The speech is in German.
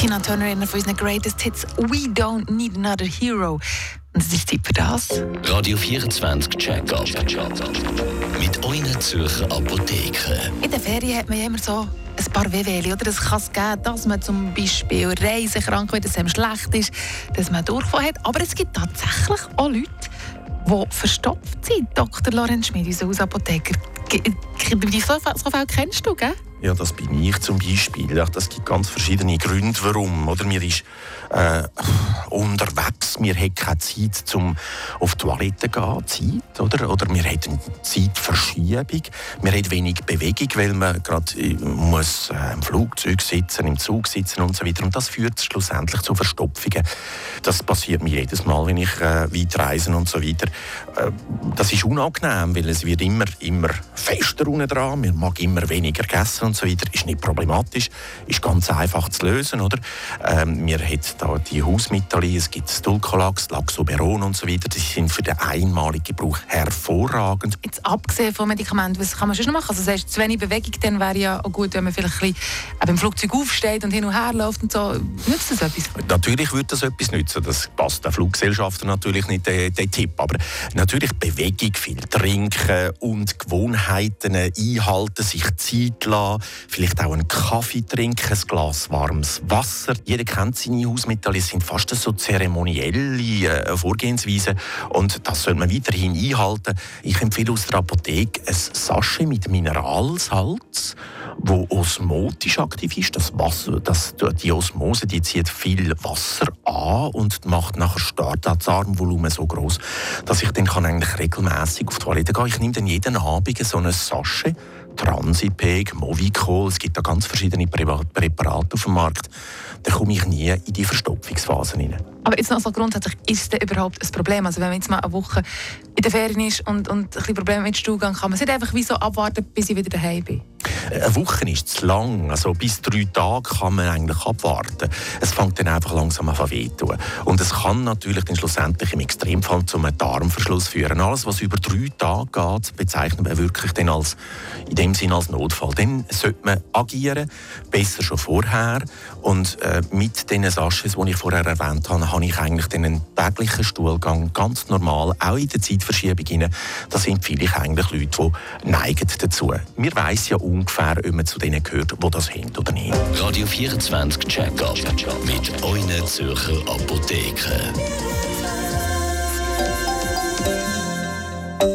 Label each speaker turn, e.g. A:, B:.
A: Tina Turner, einer von unseren Greatest Hits, «We Don't Need Another Hero». Und es ist Zeit für das.
B: Radio 24 Check-up. Mit euren Zürcher Apotheken.
A: In den Ferien hat man ja immer so ein paar Wehwehchen, oder? Es kann es geben, dass man zum Beispiel reisekrank wird, dass es einem schlecht ist, dass man Durchfall hat. Aber es gibt tatsächlich auch Leute, die verstopft sind. Dr. Lorenz Schmid, unser Hausapotheker. So viel kennst du, gell?
C: Ja, das bin ich zum Beispiel. Das gibt ganz verschiedene Gründe, warum. Oder mir ist unterwegs, mir hat keine Zeit, um auf die Toilette zu gehen. Oder mir hat eine Zeitverschiebung. Mir hat wenig Bewegung, weil man gerade muss im Flugzeug sitzen, im Zug sitzen und so weiter. Und das führt schlussendlich zu Verstopfungen. Das passiert mir jedes Mal, wenn ich weit reise und so weiter. Das ist unangenehm, weil es wird immer fester unten dran. Man mag immer weniger essen und so weiter. Ist nicht problematisch, ist ganz einfach zu lösen, oder? Mir hat da die Hausmittel, es gibt Dulcolax, Laxoberon und so weiter. Die sind für den einmaligen Gebrauch hervorragend.
A: Jetzt abgesehen von Medikamenten, was kann man sonst noch machen? Also sagst, zu wenig Bewegung, dann wäre ja auch gut, wenn man vielleicht ein bisschen im Flugzeug aufsteht und hin und her läuft und so. Nützt das etwas?
C: Natürlich würde das etwas nützen. Das passt den Fluggesellschaften natürlich nicht, der Tipp. Aber natürlich Bewegung, viel trinken und Gewohnheiten einhalten, sich Zeit lassen, vielleicht auch einen Kaffee trinken, ein Glas warmes Wasser. Jeder kennt seine Hausmittel, es sind fast so zeremonielle Vorgehensweisen und das sollte man weiterhin einhalten. Ich empfehle aus der Apotheke ein Sachet mit Mineralsalz, wo osmotisch aktiv ist. Die Osmose, die zieht viel Wasser an und macht nachher das Armvolumen so groß, dass ich dann eigentlich regelmäßig auf die Toilette gehen kann. Ich nehme dann jeden Abend so ein Sachet, Transipeg, Movicol, es gibt da ganz verschiedene Präparate auf dem Markt. Da komme ich nie in die Verstopfungsphase hinein.
A: Aber jetzt noch so grundsätzlich, ist das überhaupt ein Problem? Also wenn man jetzt mal eine Woche in der Ferien ist und ein bisschen Probleme mit dem Stuhlgang, kann man nicht einfach wie so abwarten, bis ich wieder daheim bin?
C: Eine Woche ist zu lang. Also bis 3 Tage kann man eigentlich abwarten. Es fängt dann einfach langsam an weh zu tun. Und es kann natürlich dann schlussendlich im Extremfall zu einem Darmverschluss führen. Alles, was über 3 Tage geht, bezeichnet man wirklich dann in dem Sinn als Notfall. Dann sollte man agieren, besser schon vorher. Und mit den Sachets, die ich vorher erwähnt habe, habe ich eigentlich einen täglichen Stuhlgang ganz normal, auch in der Zeitverschiebung hinein. Das empfehle ich eigentlich Leute, die neigen dazu. Wir weiss ja ungefähr, ob man zu denen gehört, die das haben oder nicht.
B: Radio 24 Check-up mit euren Zürcher Apotheken.